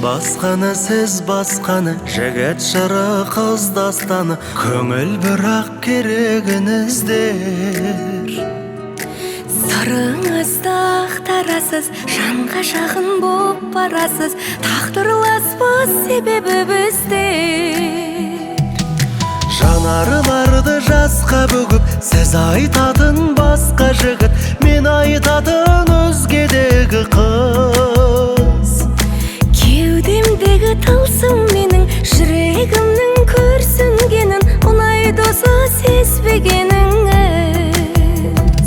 басқаны сіз басқаны, жігіт жыры қыз дастаны, көңіл бірақ керегіңіздер. Сырыңызды ақтарасыз, жанға жақын боп барасыз, тағдырласпыз себебі біздер. Жанарыларды жасқа бөгіп, сіз айтатын басқа жігіт, мен айтатын өзгедегі қыз. Кеудемдегі тылсым менің, жүрегімнің көрсінгенін, ұнайды осы сезбегеніңіз.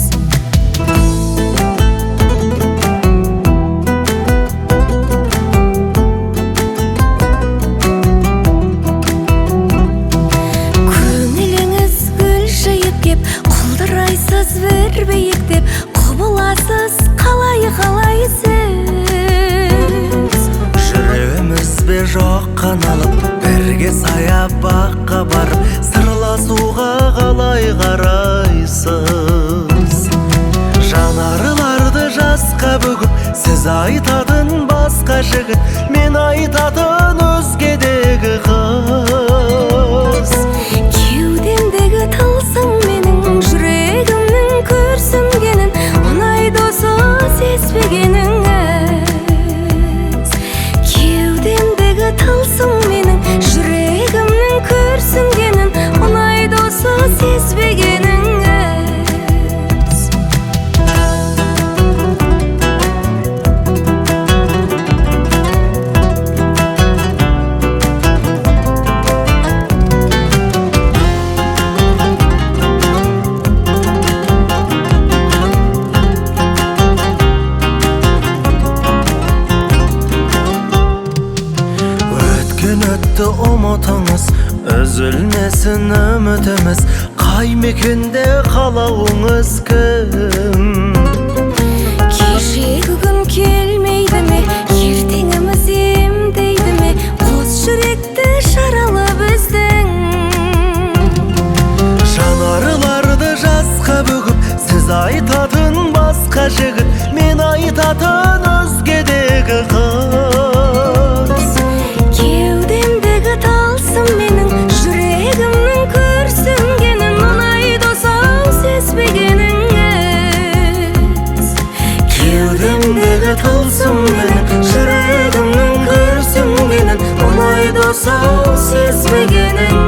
Көңіліңіз гүл жиып кеп, құлдырайсыз бір биіктеп, құбыласыз қалай-қалайсыз. Жүреміз бе жоқ қаналып, бірге саябаққа барып, сырласуға қалай қарайсыз. Жанарыларды жасқа бөгіп, сіз айтатын басқа жігіт, мен айтатын өзгедегі қыз. Кеудемдегі тылсым менің, жүрегімнің көрсінгенін, ұнайды осы сезбегеніңіз. Кеудемдегі тылсым менің, жүрегімнің көрсінгенін, ұнайды осы сезбегеніңіз. Өтті ұмытыңыз, үзілмесін үмітіміз, қай мекенде қалауыңыз кім? Кешегі күн келмейді ме, ертеңіміз емдейді ме, қос жүректі жаралы біздің. Жанарыларды жасқа бөгіп, сіз айтатын басқа жігіт, мен айтатын өзгедегі қыз. Кеудемдегі тылсым менің, жүрегімнің көрсінгенін, ұнайды осы сезбегеніңіз. Кеудемдегі тылсым менің, жүрегімнің көрсінгенін, ұнайды осы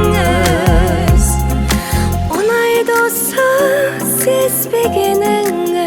сезбегеніңіз. Ұнайды осы сезбегеніңіз.